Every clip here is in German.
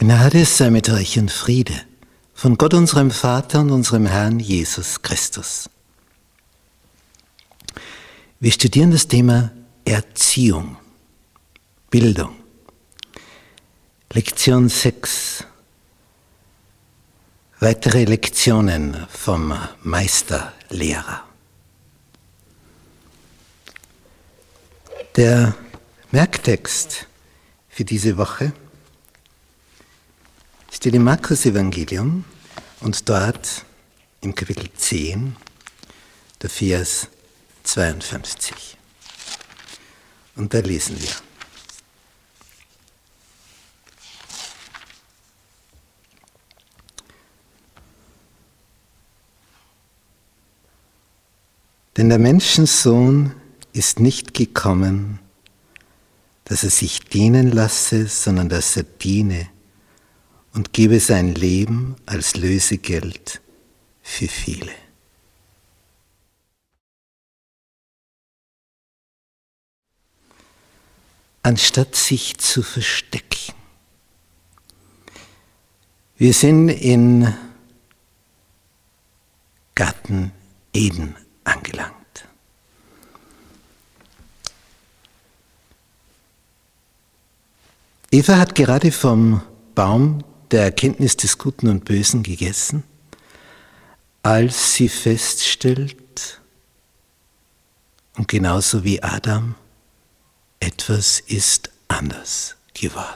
Gnade sei mit euch und Friede von Gott unserem Vater und unserem Herrn Jesus Christus. Wir studieren das Thema Erziehung, Bildung. Lektion 6. Weitere Lektionen vom Meisterlehrer. Der Merktext für diese Woche steht im Markus-Evangelium und dort im Kapitel 10, der Vers 52. Und da lesen wir: Denn der Menschensohn ist nicht gekommen, dass er sich dienen lasse, sondern dass er diene und gebe sein Leben als Lösegeld für viele. Anstatt sich zu verstecken. Wir sind in Garten Eden angelangt. Eva hat gerade vom Baum der Erkenntnis des Guten und Bösen gegessen, als sie feststellt, und genauso wie Adam, etwas ist anders geworden.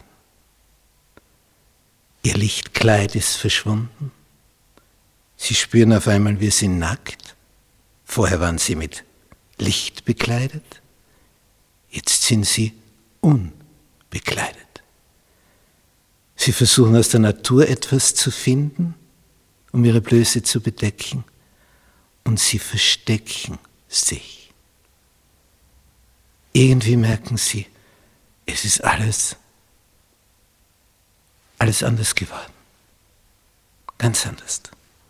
Ihr Lichtkleid ist verschwunden. Sie spüren auf einmal, wir sind nackt. Vorher waren sie mit Licht bekleidet. Jetzt sind sie unbekleidet. Sie versuchen aus der Natur etwas zu finden, um ihre Blöße zu bedecken, und sie verstecken sich. Irgendwie merken sie, es ist alles anders geworden. Ganz anders.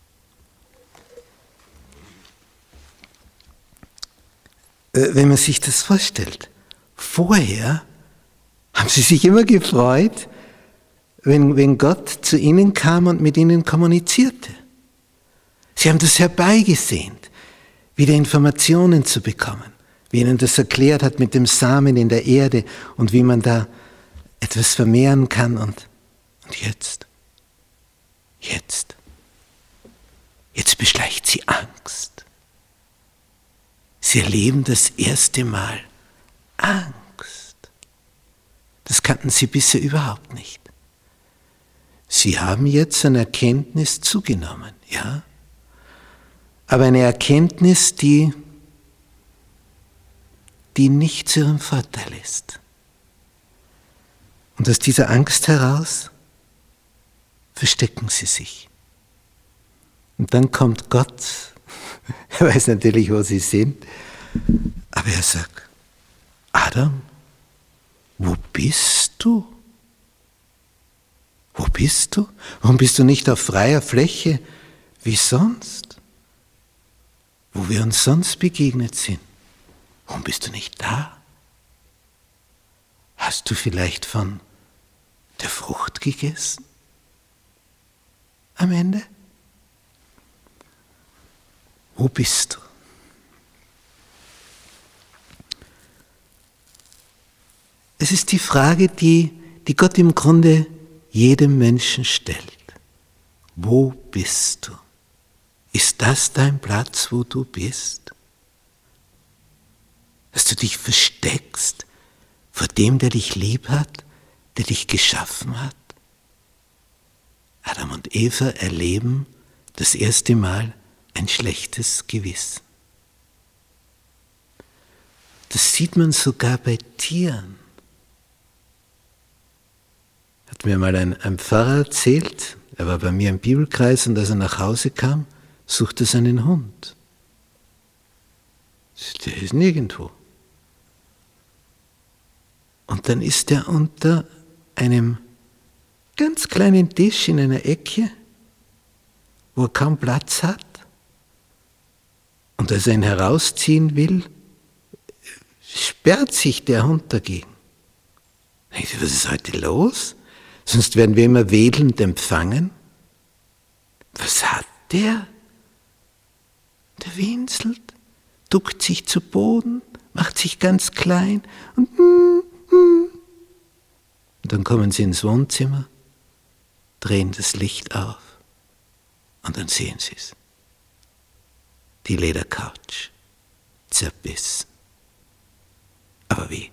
Wenn man sich das vorstellt, vorher haben sie sich immer gefreut, wenn Gott zu ihnen kam und mit ihnen kommunizierte. Sie haben das herbeigesehnt, wieder Informationen zu bekommen, wie ihnen das erklärt hat mit dem Samen in der Erde und wie man da etwas vermehren kann. Und jetzt beschleicht sie Angst. Sie erleben das erste Mal Angst. Das kannten sie bisher überhaupt nicht. Sie haben jetzt an Erkenntnis zugenommen, ja? Aber eine Erkenntnis, die nicht zu ihrem Vorteil ist. Und aus dieser Angst heraus verstecken sie sich. Und dann kommt Gott, er weiß natürlich, wo sie sind, aber er sagt: Adam, wo bist du? Wo bist du? Warum bist du nicht auf freier Fläche wie sonst? Wo wir uns sonst begegnet sind. Warum bist du nicht da? Hast du vielleicht von der Frucht gegessen? Am Ende? Wo bist du? Es ist die Frage, die Gott im Grunde jedem Menschen stellt. Wo bist du? Ist das dein Platz, wo du bist? Dass du dich versteckst vor dem, der dich lieb hat, der dich geschaffen hat? Adam und Eva erleben das erste Mal ein schlechtes Gewissen. Das sieht man sogar bei Tieren. Hat mir mal ein Pfarrer erzählt, er war bei mir im Bibelkreis und als er nach Hause kam, suchte er seinen Hund. Der ist nirgendwo. Und dann ist er unter einem ganz kleinen Tisch in einer Ecke, wo er kaum Platz hat. Und als er ihn herausziehen will, sperrt sich der Hund dagegen. Ich sage, was ist heute los? Sonst werden wir immer wedelnd empfangen. Was hat der? Der winselt, duckt sich zu Boden, macht sich ganz klein und dann kommen sie ins Wohnzimmer, drehen das Licht auf und dann sehen sie es. Die Ledercouch, zerbissen. Aber wie?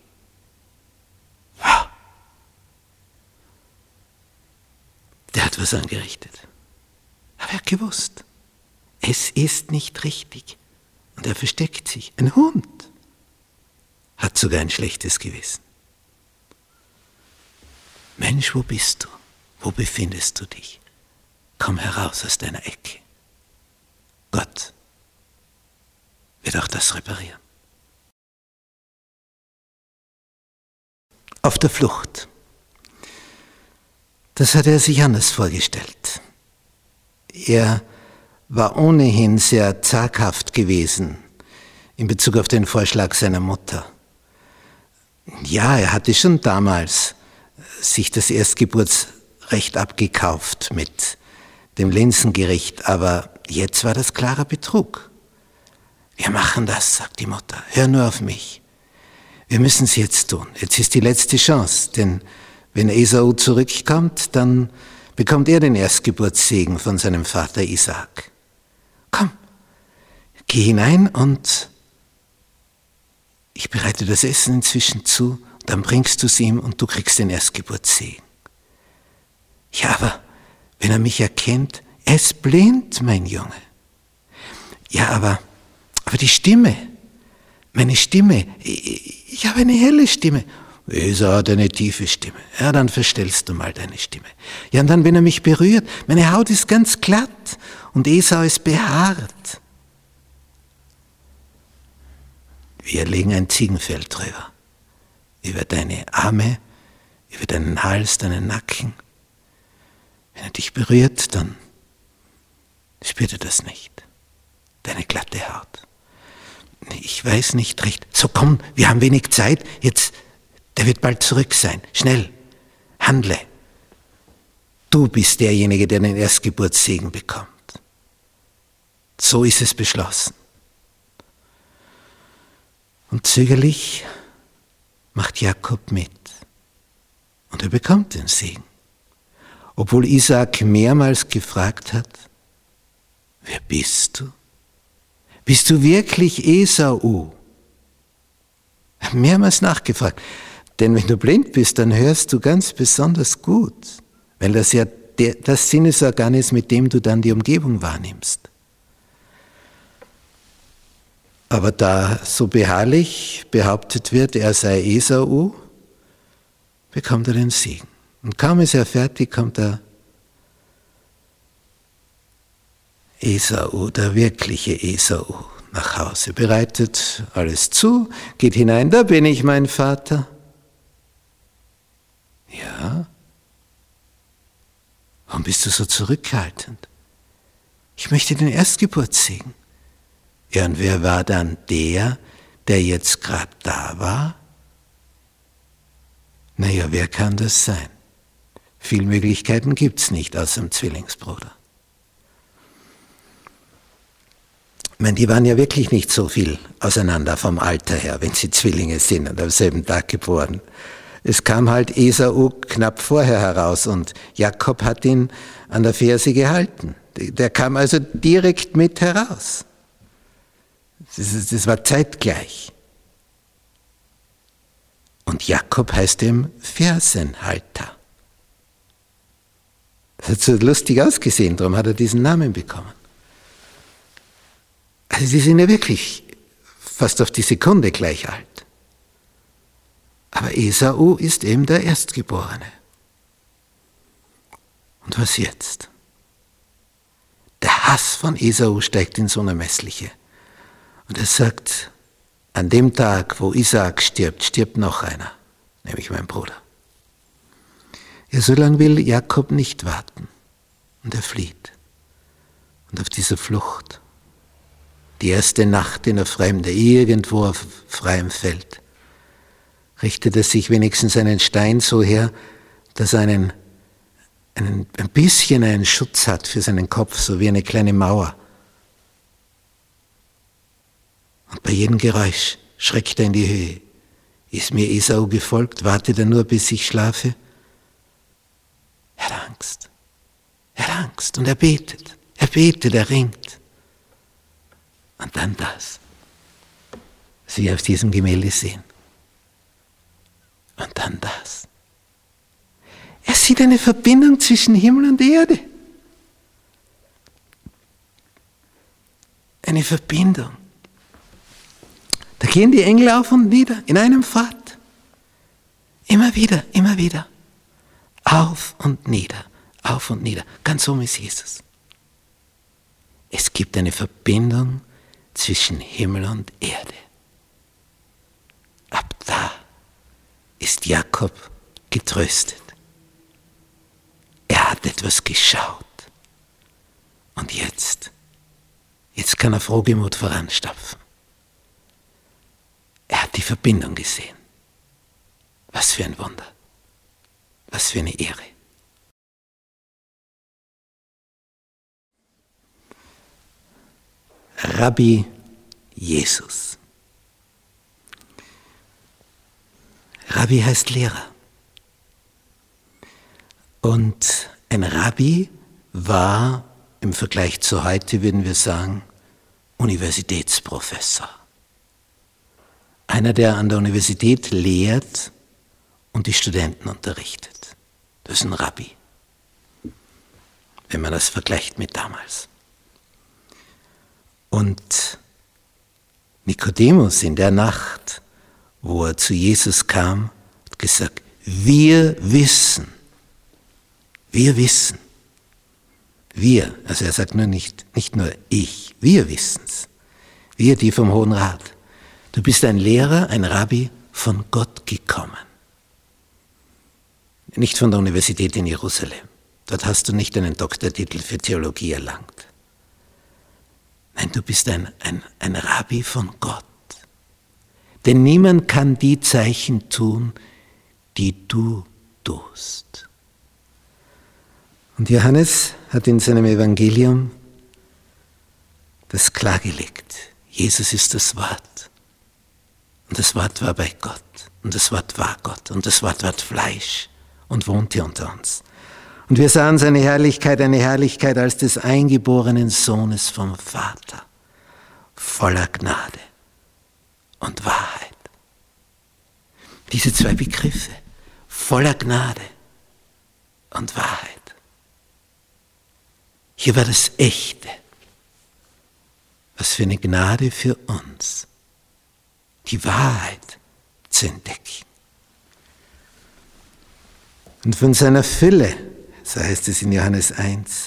Der hat was angerichtet. Aber er hat gewusst, es ist nicht richtig. Und er versteckt sich. Ein Hund hat sogar ein schlechtes Gewissen. Mensch, wo bist du? Wo befindest du dich? Komm heraus aus deiner Ecke. Gott wird auch das reparieren. Auf der Flucht. Das hat er sich anders vorgestellt. Er war ohnehin sehr zaghaft gewesen in Bezug auf den Vorschlag seiner Mutter. Ja, er hatte schon damals sich das Erstgeburtsrecht abgekauft mit dem Linsengericht, aber jetzt war das klarer Betrug. Wir machen das, sagt die Mutter, hör nur auf mich. Wir müssen es jetzt tun, jetzt ist die letzte Chance, denn wenn Esau zurückkommt, dann bekommt er den Erstgeburtssegen von seinem Vater Isaak. Komm, geh hinein und ich bereite das Essen inzwischen zu, dann bringst du es ihm und du kriegst den Erstgeburtssegen. Ja, aber wenn er mich erkennt, er ist blind, mein Junge. Ja, aber die Stimme, meine Stimme, ich habe eine helle Stimme. Esau hat eine tiefe Stimme. Ja, dann verstellst du mal deine Stimme. Ja, und dann, wenn er mich berührt, meine Haut ist ganz glatt und Esau ist behaart. Wir legen ein Ziegenfell drüber. Über deine Arme, über deinen Hals, deinen Nacken. Wenn er dich berührt, dann spürt er das nicht. Deine glatte Haut. Ich weiß nicht recht. So komm, wir haben wenig Zeit. Jetzt, der wird bald zurück sein. Schnell, handle. Du bist derjenige, der den Erstgeburtssegen bekommt. So ist es beschlossen. Und zögerlich macht Jakob mit. Und er bekommt den Segen. Obwohl Isaak mehrmals gefragt hat, wer bist du? Bist du wirklich Esau? Er hat mehrmals nachgefragt. Denn wenn du blind bist, dann hörst du ganz besonders gut, weil das ja das Sinnesorgan ist, mit dem du dann die Umgebung wahrnimmst. Aber da so beharrlich behauptet wird, er sei Esau, bekommt er den Segen. Und kaum ist er fertig, kommt der Esau, der wirkliche Esau, nach Hause, bereitet alles zu, geht hinein, da bin ich, mein Vater. Ja? Warum bist du so zurückhaltend? Ich möchte den Erstgeburtssegen. Ja, und wer war dann der jetzt gerade da war? Naja, wer kann das sein? Viele Möglichkeiten gibt's nicht außer dem Zwillingsbruder. Ich meine, die waren ja wirklich nicht so viel auseinander vom Alter her, wenn sie Zwillinge sind und am selben Tag geboren. Es kam halt Esau knapp vorher heraus und Jakob hat ihn an der Ferse gehalten. Der kam also direkt mit heraus. Das war zeitgleich. Und Jakob heißt eben Fersenhalter. Das hat so lustig ausgesehen, darum hat er diesen Namen bekommen. Also die sind ja wirklich fast auf die Sekunde gleich alt. Aber Esau ist eben der Erstgeborene. Und was jetzt? Der Hass von Esau steigt ins Unermessliche. Und er sagt, an dem Tag, wo Isaak stirbt, stirbt noch einer, nämlich mein Bruder. Ja, so lange will Jakob nicht warten. Und er flieht. Und auf dieser Flucht, die erste Nacht in der Fremde, irgendwo auf freiem Feld, richtet er sich wenigstens einen Stein so her, dass er einen ein bisschen einen Schutz hat für seinen Kopf, so wie eine kleine Mauer. Und bei jedem Geräusch schreckt er in die Höhe. Ist mir Esau gefolgt, wartet er nur, bis ich schlafe? Er hat Angst. Er hat Angst und er betet, er ringt. Und dann das, was wir auf diesem Gemälde sehen. Und dann das. Er sieht eine Verbindung zwischen Himmel und Erde. Eine Verbindung. Da gehen die Engel auf und nieder, in einem Fahrt. Immer wieder, immer wieder. Auf und nieder, auf und nieder. Ganz oben ist Jesus. Es gibt eine Verbindung zwischen Himmel und Erde. Ab da ist Jakob getröstet. Er hat etwas geschaut. Und jetzt kann er frohgemut voranstapfen. Er hat die Verbindung gesehen. Was für ein Wunder. Was für eine Ehre. Rabbi Jesus. Rabbi heißt Lehrer. Und ein Rabbi war im Vergleich zu heute, würden wir sagen, Universitätsprofessor. Einer, der an der Universität lehrt und die Studenten unterrichtet. Das ist ein Rabbi, wenn man das vergleicht mit damals. Und Nikodemus in der Nacht, wo er zu Jesus kam, hat gesagt, wir wissen, also er sagt nur nicht nur ich, wir wissen's, wir, die vom Hohen Rat. Du bist ein Lehrer, ein Rabbi von Gott gekommen. Nicht von der Universität in Jerusalem. Dort hast du nicht einen Doktortitel für Theologie erlangt. Nein, du bist ein Rabbi von Gott. Denn niemand kann die Zeichen tun, die du tust. Und Johannes hat in seinem Evangelium das klargelegt. Jesus ist das Wort. Und das Wort war bei Gott. Und das Wort war Gott. Und das Wort ward Fleisch und wohnte unter uns. Und wir sahen seine Herrlichkeit, eine Herrlichkeit als des eingeborenen Sohnes vom Vater, voller Gnade und Wahrheit. Diese zwei Begriffe, voller Gnade und Wahrheit. Hier war das Echte. Was für eine Gnade für uns, die Wahrheit zu entdecken. Und von seiner Fülle, so heißt es in Johannes 1,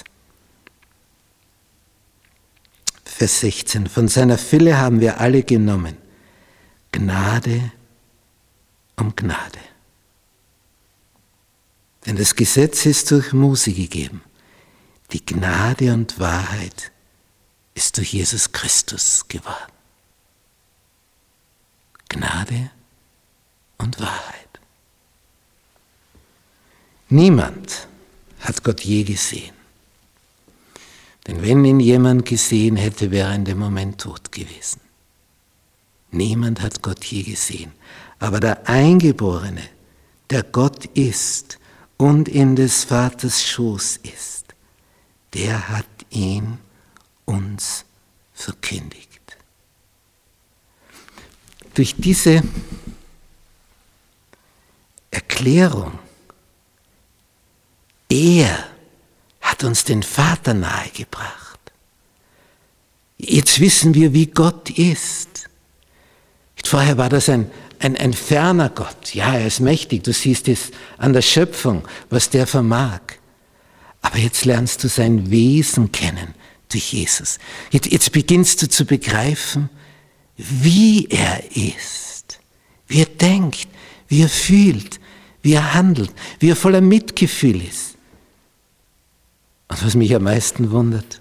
Vers 16, von seiner Fülle haben wir alle genommen, Gnade um Gnade. Denn das Gesetz ist durch Mose gegeben, die Gnade und Wahrheit ist durch Jesus Christus geworden. Gnade und Wahrheit. Niemand hat Gott je gesehen. Denn wenn ihn jemand gesehen hätte, wäre er in dem Moment tot gewesen. Niemand hat Gott je gesehen. Aber der Eingeborene, der Gott ist und in des Vaters Schoß ist, der hat ihn uns verkündigt. Durch diese Erklärung, er hat uns den Vater nahegebracht. Jetzt wissen wir, wie Gott ist. Vorher war das ein ferner Gott. Ja, er ist mächtig. Du siehst es an der Schöpfung, was der vermag. Aber jetzt lernst du sein Wesen kennen durch Jesus. Jetzt beginnst du zu begreifen, wie er ist, wie er denkt, wie er fühlt, wie er handelt, wie er voller Mitgefühl ist. Und was mich am meisten wundert,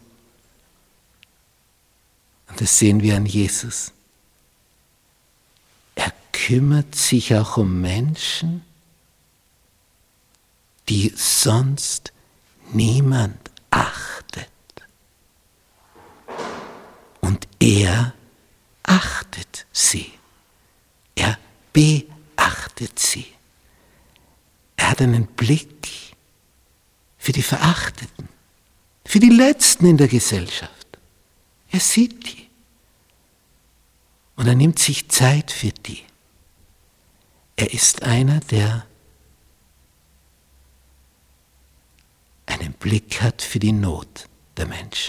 und das sehen wir an Jesus, er kümmert sich auch um Menschen, die sonst niemand achtet. Und er achtet sie. Er beachtet sie. Er hat einen Blick für die Verachteten, für die Letzten in der Gesellschaft. Er sieht die. Und er nimmt sich Zeit für die. Er ist einer, der einen Blick hat für die Not der Menschen.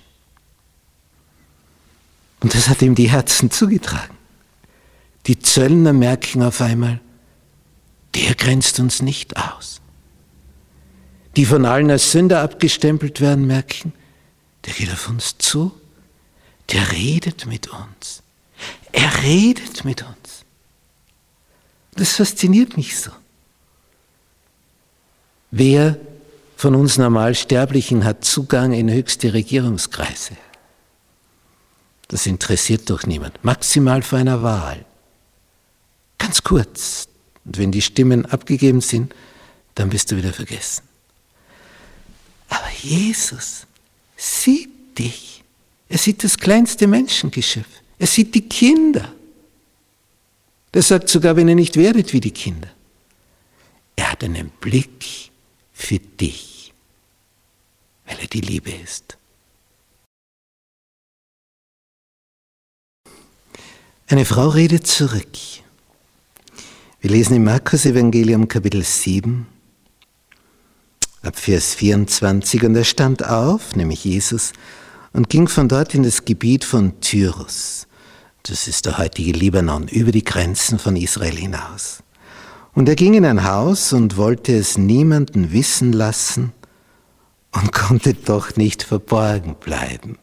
Und das hat ihm die Herzen zugetragen. Die Zöllner merken auf einmal, der grenzt uns nicht aus. Die von allen als Sünder abgestempelt werden, merken, der geht auf uns zu, der redet mit uns. Er redet mit uns. Das fasziniert mich so. Wer von uns Normalsterblichen hat Zugang in höchste Regierungskreise? Das interessiert doch niemand. Maximal vor einer Wahl. Ganz kurz. Und wenn die Stimmen abgegeben sind, dann bist du wieder vergessen. Aber Jesus sieht dich. Er sieht das kleinste Menschengeschöpf. Er sieht die Kinder. Der sagt sogar, wenn ihr nicht werdet wie die Kinder. Er hat einen Blick für dich, weil er die Liebe ist. Eine Frau redet zurück. Wir lesen im Markus-Evangelium Kapitel 7, ab Vers 24. Und er stand auf, nämlich Jesus, und ging von dort in das Gebiet von Tyrus. Das ist der heutige Libanon, über die Grenzen von Israel hinaus. Und er ging in ein Haus und wollte es niemanden wissen lassen und konnte doch nicht verborgen bleiben.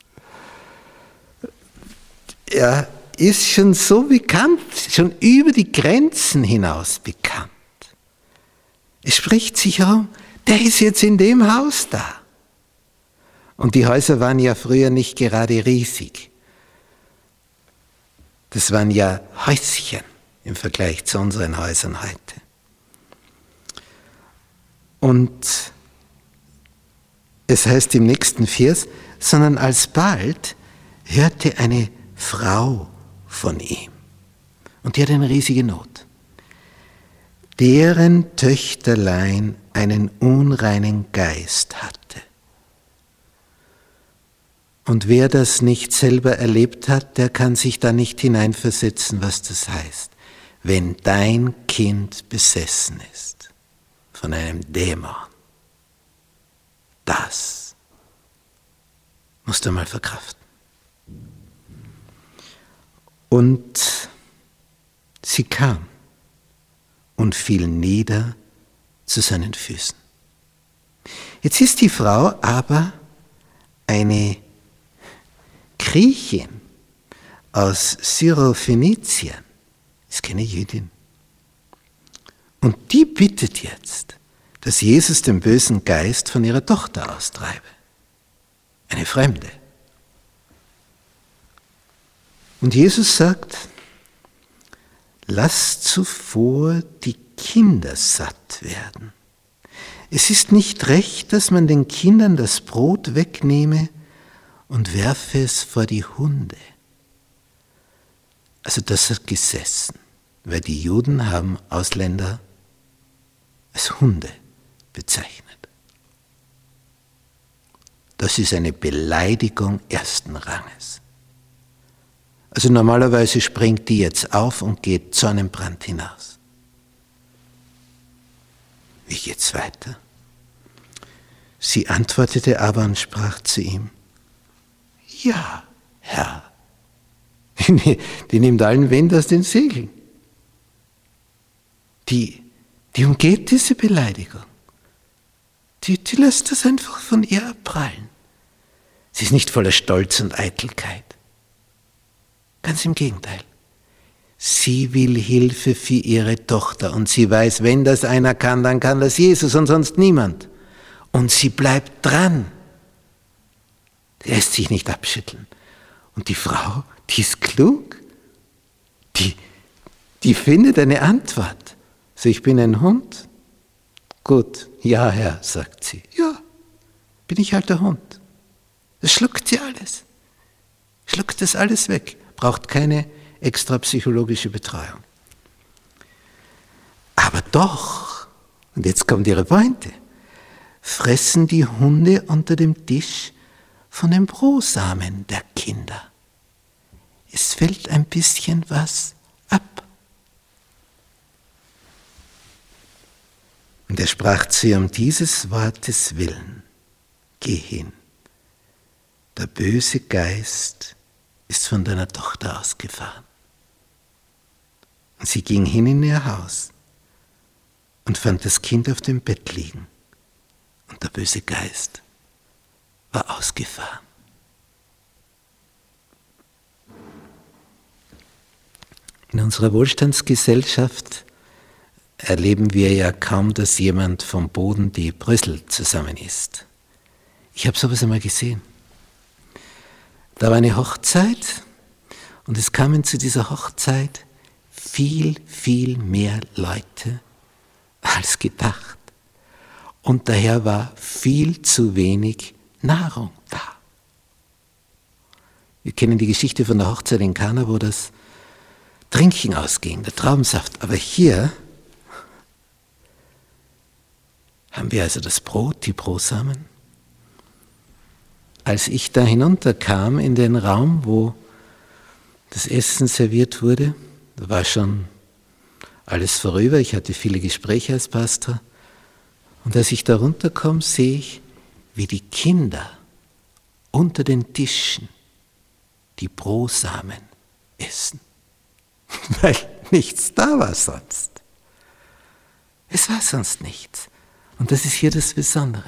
Er ist schon so bekannt, schon über die Grenzen hinaus bekannt. Es spricht sich herum, der ist jetzt in dem Haus da. Und die Häuser waren ja früher nicht gerade riesig. Das waren ja Häuschen im Vergleich zu unseren Häusern heute. Und es heißt im nächsten Vers, sondern alsbald hörte eine Frau von ihm. Und die hat eine riesige Not. Deren Töchterlein einen unreinen Geist hatte. Und wer das nicht selber erlebt hat, der kann sich da nicht hineinversetzen, was das heißt. Wenn dein Kind besessen ist von einem Dämon, das musst du mal verkraften. Und sie kam und fiel nieder zu seinen Füßen. Jetzt ist die Frau aber eine Griechin aus Syrophönizien, ist keine Jüdin. Und die bittet jetzt, dass Jesus den bösen Geist von ihrer Tochter austreibe. Eine Fremde. Und Jesus sagt, lasst zuvor die Kinder satt werden. Es ist nicht recht, dass man den Kindern das Brot wegnehme und werfe es vor die Hunde. Also das hat gesessen, weil die Juden haben Ausländer als Hunde bezeichnet. Das ist eine Beleidigung ersten Ranges. Also normalerweise springt die jetzt auf und geht Sonnenbrand hinaus. Wie geht's weiter? Sie antwortete aber und sprach zu ihm, ja, Herr. Die nimmt allen Wind aus den Segeln. Die umgeht diese Beleidigung. Die lässt das einfach von ihr abprallen. Sie ist nicht voller Stolz und Eitelkeit. Ganz im Gegenteil. Sie will Hilfe für ihre Tochter und sie weiß, wenn das einer kann, dann kann das Jesus und sonst niemand. Und sie bleibt dran. Sie lässt sich nicht abschütteln. Und die Frau, die ist klug. Die findet eine Antwort. So, ich bin ein Hund. Gut, ja, Herr, sagt sie. Ja, bin ich halt der Hund. Das schluckt sie alles. Schluckt das alles weg. Braucht keine extra psychologische Betreuung. Aber doch, und jetzt kommt ihre Pointe, fressen die Hunde unter dem Tisch von den Brosamen der Kinder. Es fällt ein bisschen was ab. Und er sprach zu ihr: Um dieses Wortes willen, geh hin. Der böse Geist ist von deiner Tochter ausgefahren. Und sie ging hin in ihr Haus und fand das Kind auf dem Bett liegen. Und der böse Geist war ausgefahren. In unserer Wohlstandsgesellschaft erleben wir ja kaum, dass jemand vom Boden die Brösel zusammen isst. Ich habe sowas einmal gesehen. Da war eine Hochzeit und es kamen zu dieser Hochzeit viel, viel mehr Leute als gedacht. Und daher war viel zu wenig Nahrung da. Wir kennen die Geschichte von der Hochzeit in Kana, wo das Trinken ausging, der Traubensaft. Aber hier haben wir also das Brot, die Brosamen. Als ich da hinunterkam in den Raum, wo das Essen serviert wurde, da war schon alles vorüber, ich hatte viele Gespräche als Pastor. Und als ich da runterkomme, sehe ich, wie die Kinder unter den Tischen die Brosamen essen. Weil nichts da war sonst. Es war sonst nichts. Und das ist hier das Besondere.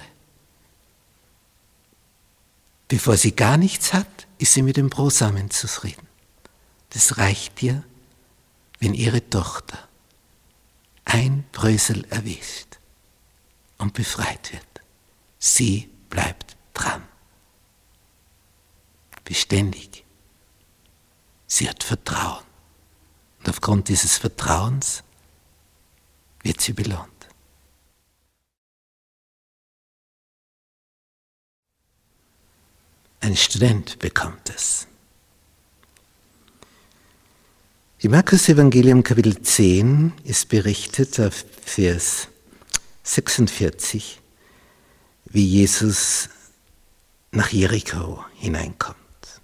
Bevor sie gar nichts hat, ist sie mit dem Brosamen zufrieden. Das reicht ihr, wenn ihre Tochter ein Brösel erwischt und befreit wird. Sie bleibt dran. Beständig. Sie hat Vertrauen. Und aufgrund dieses Vertrauens wird sie belohnt. Ein Student bekommt es. Im Markus-Evangelium Kapitel 10 ist berichtet auf Vers 46, wie Jesus nach Jericho hineinkommt.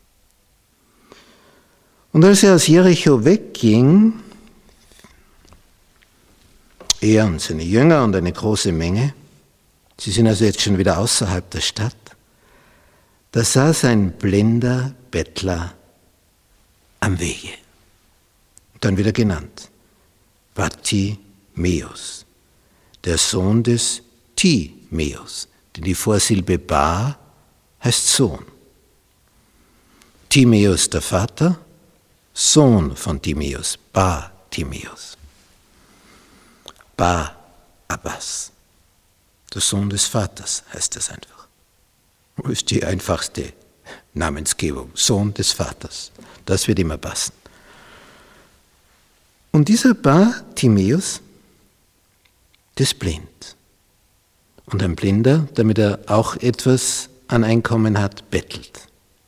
Und als er aus Jericho wegging, er und seine Jünger und eine große Menge, sie sind also jetzt schon wieder außerhalb der Stadt, da saß ein blinder Bettler am Wege. Dann wieder genannt, Bartimäus, der Sohn des Timäus, denn die Vorsilbe Bar heißt Sohn. Timäus der Vater, Sohn von Timäus, Bartimäus. Bar-Abbas, der Sohn des Vaters heißt das einfach. Das ist die einfachste Namensgebung, Sohn des Vaters. Das wird immer passen. Und dieser Bartimäus, der ist blind. Und ein Blinder, damit er auch etwas an Einkommen hat, bettelt.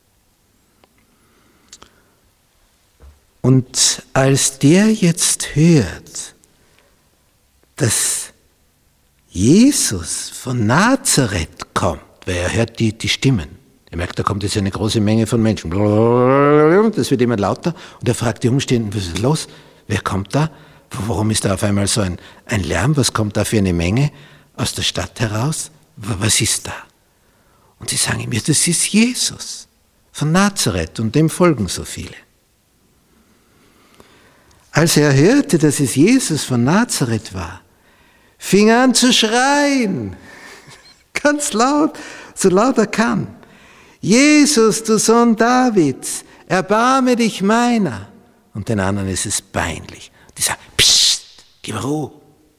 Und als der jetzt hört, dass Jesus von Nazareth kommt, weil er hört die Stimmen. Er merkt, da kommt jetzt eine große Menge von Menschen. Das wird immer lauter. Und er fragt die Umstehenden, was ist los? Wer kommt da? Warum ist da auf einmal so ein Lärm? Was kommt da für eine Menge aus der Stadt heraus? Was ist da? Und sie sagen ihm, das ist Jesus von Nazareth und dem folgen so viele. Als er hörte, dass es Jesus von Nazareth war, fing er an zu schreien, ganz laut, so laut er kann. Jesus, du Sohn Davids, erbarme dich meiner. Und den anderen ist es peinlich. Die sagen, psst, gib mir Ruhe.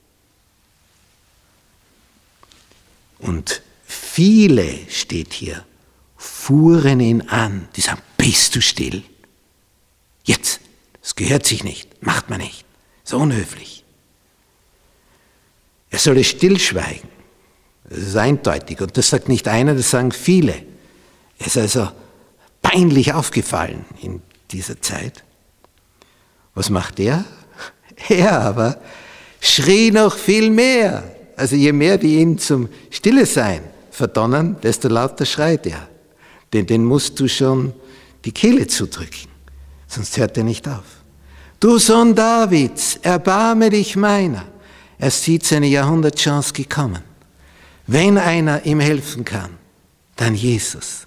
Und viele, steht hier, fuhren ihn an. Die sagen, bist du still? Jetzt, das gehört sich nicht, macht man nicht. So unhöflich. Er solle stillschweigen. Das ist eindeutig. Und das sagt nicht einer, das sagen viele. Er ist also peinlich aufgefallen in dieser Zeit. Was macht er? Er aber schrie noch viel mehr. Also je mehr die ihn zum Stillesein verdonnern, desto lauter schreit er. Denn den musst du schon die Kehle zudrücken, sonst hört er nicht auf. Du Sohn Davids, erbarme dich meiner. Er sieht seine Jahrhundertchance gekommen. Wenn einer ihm helfen kann, dann Jesus.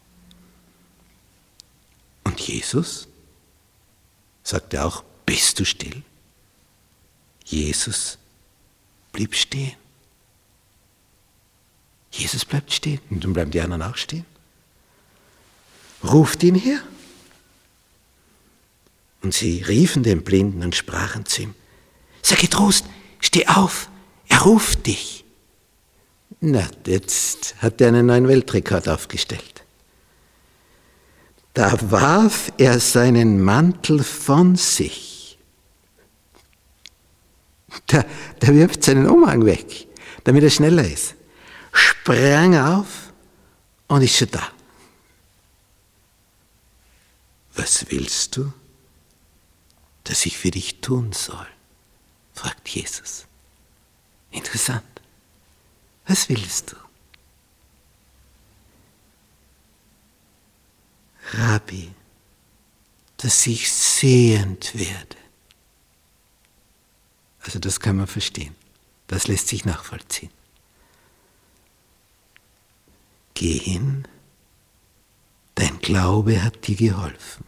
Und Jesus sagt er auch, bist du still? Jesus blieb stehen. Jesus bleibt stehen. Und dann bleiben die anderen auch stehen. Ruft ihn her. Und sie riefen den Blinden und sprachen zu ihm, sei getrost, steh auf, er ruft dich. Na, jetzt hat er einen neuen Weltrekord aufgestellt. Da warf er seinen Mantel von sich. Der wirft seinen Umhang weg, damit er schneller ist. Sprang auf und ist schon da. Was willst du, dass ich für dich tun soll? Fragt Jesus. Interessant. Was willst du? Rabbi, dass ich sehend werde. Also das kann man verstehen. Das lässt sich nachvollziehen. Geh hin, dein Glaube hat dir geholfen.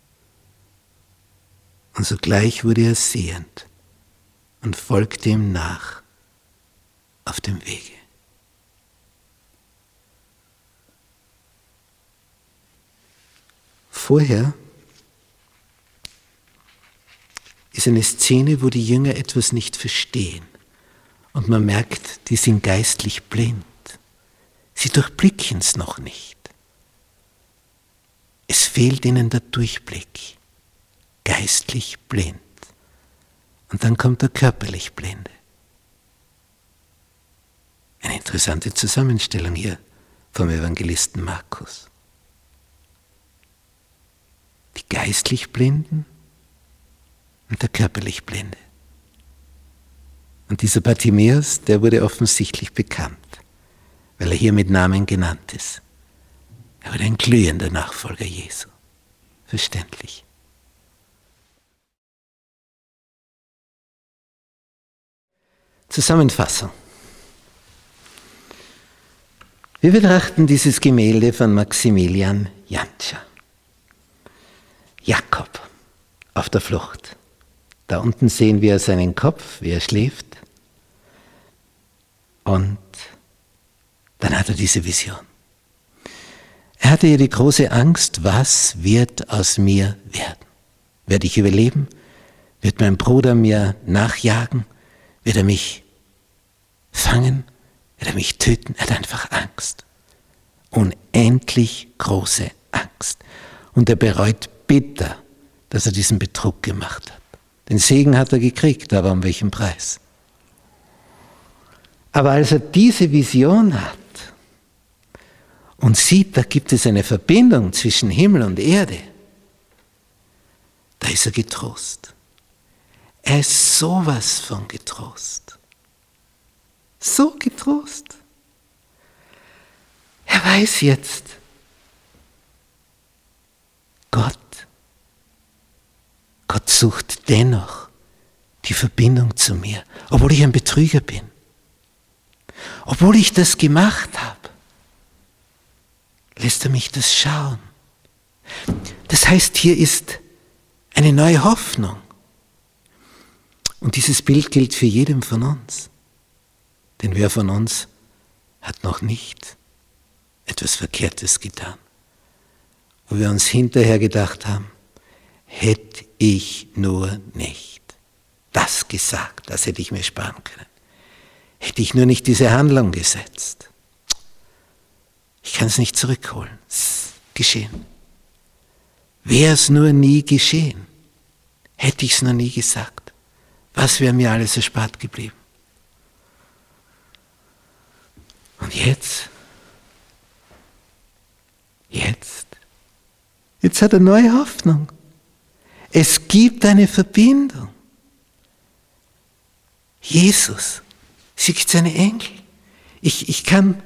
Und sogleich wurde er sehend und folgte ihm nach auf dem Wege. Vorher ist eine Szene, wo die Jünger etwas nicht verstehen. Und man merkt, die sind geistlich blind. Sie durchblicken es noch nicht. Es fehlt ihnen der Durchblick. Geistlich blind. Und dann kommt der körperlich Blinde. Eine interessante Zusammenstellung hier vom Evangelisten Markus. Die geistlich Blinden und der körperlich Blinde. Und dieser Bartimäus, der wurde offensichtlich bekannt, weil er hier mit Namen genannt ist. Er wurde ein glühender Nachfolger Jesu. Verständlich. Zusammenfassung. Wir betrachten dieses Gemälde von Maximilian Jantscher. Jakob auf der Flucht. Da unten sehen wir seinen Kopf, wie er schläft. Und dann hat er diese Vision. Er hatte ja die große Angst, was wird aus mir werden? Werde ich überleben? Wird mein Bruder mir nachjagen? Wird er mich fangen? Wird er mich töten? Er hat einfach Angst. Unendlich große Angst. Und er bereut bitter, dass er diesen Betrug gemacht hat. Den Segen hat er gekriegt, aber um welchen Preis? Aber als er diese Vision hat und sieht, da gibt es eine Verbindung zwischen Himmel und Erde, da ist er getrost. Er ist sowas von getrost. So getrost. Er weiß jetzt, Gott sucht dennoch die Verbindung zu mir, obwohl ich ein Betrüger bin. Obwohl ich das gemacht habe, lässt er mich das schauen. Das heißt, hier ist eine neue Hoffnung. Und dieses Bild gilt für jedem von uns. Denn wer von uns hat noch nicht etwas Verkehrtes getan, wo wir uns hinterher gedacht haben, hätte ich nur nicht das gesagt, das hätte ich mir sparen können. Hätte ich nur nicht diese Handlung gesetzt. Ich kann es nicht zurückholen. Es ist geschehen. Wäre es nur nie geschehen, hätte ich es nur nie gesagt. Was wäre mir alles erspart geblieben? Und jetzt hat er neue Hoffnung. Es gibt eine Verbindung. Jesus schickt seine Engel. Ich kann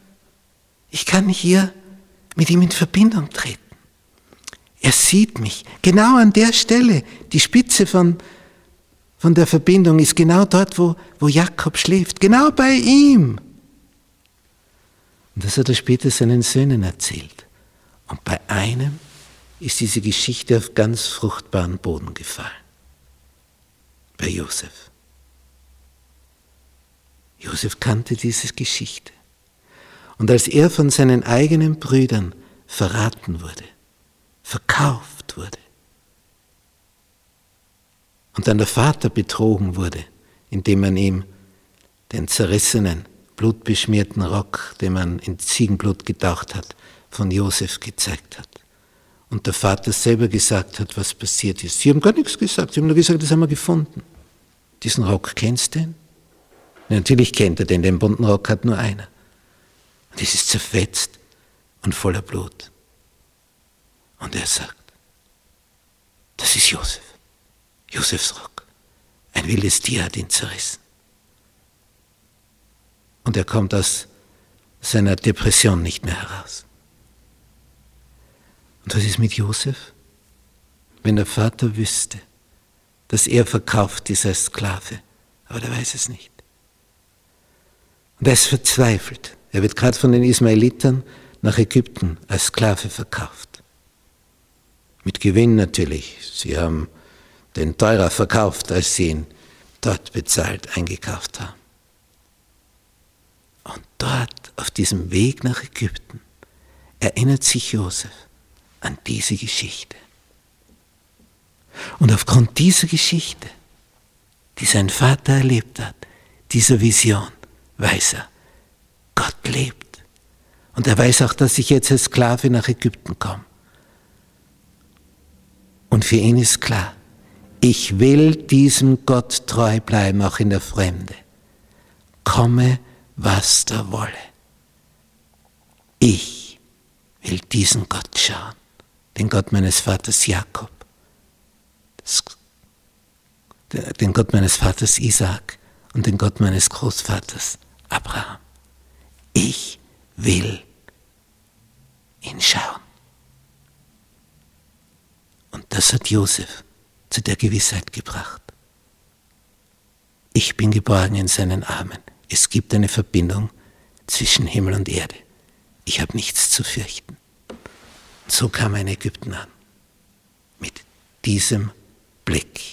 hier mit ihm in Verbindung treten. Er sieht mich. Genau an der Stelle, die Spitze von der Verbindung ist genau dort, wo Jakob schläft. Genau bei ihm. Und das hat er später seinen Söhnen erzählt. Und bei einem ist diese Geschichte auf ganz fruchtbaren Boden gefallen. Bei Josef. Josef kannte diese Geschichte. Und als er von seinen eigenen Brüdern verraten wurde, verkauft wurde und dann der Vater betrogen wurde, indem man ihm den zerrissenen, blutbeschmierten Rock, den man in Ziegenblut getaucht hat, von Josef gezeigt hat. Und der Vater selber gesagt hat, was passiert ist. Sie haben gar nichts gesagt, sie haben nur gesagt, das haben wir gefunden. Diesen Rock, kennst du den? Ja, natürlich kennt er den bunten Rock hat nur einer. Und es ist zerfetzt und voller Blut. Und er sagt, das ist Josef, Josefs Rock. Ein wildes Tier hat ihn zerrissen. Und er kommt aus seiner Depression nicht mehr heraus. Und was ist mit Josef? Wenn der Vater wüsste, dass er verkauft ist als Sklave, aber der weiß es nicht. Und er ist verzweifelt. Er wird gerade von den Ismaelitern nach Ägypten als Sklave verkauft. Mit Gewinn natürlich. Sie haben den teurer verkauft, als sie ihn dort bezahlt eingekauft haben. Und dort, auf diesem Weg nach Ägypten, erinnert sich Josef an diese Geschichte. Und aufgrund dieser Geschichte, die sein Vater erlebt hat, dieser Vision, weiß er, Gott lebt. Und er weiß auch, dass ich jetzt als Sklave nach Ägypten komme. Und für ihn ist klar, ich will diesem Gott treu bleiben, auch in der Fremde. Komme, was da wolle. Ich will diesen Gott schauen, den Gott meines Vaters Jakob, den Gott meines Vaters Isaak und den Gott meines Großvaters Abraham. Ich will ihn schauen. Und das hat Josef zu der Gewissheit gebracht. Ich bin geborgen in seinen Armen. Es gibt eine Verbindung zwischen Himmel und Erde. Ich habe nichts zu fürchten. So kam er in Ägypten an. Mit diesem Blick